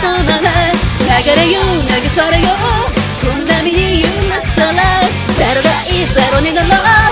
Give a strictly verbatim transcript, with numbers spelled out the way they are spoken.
のまま流れよ流されよこの波に揺らされゼロがいいゼロになろう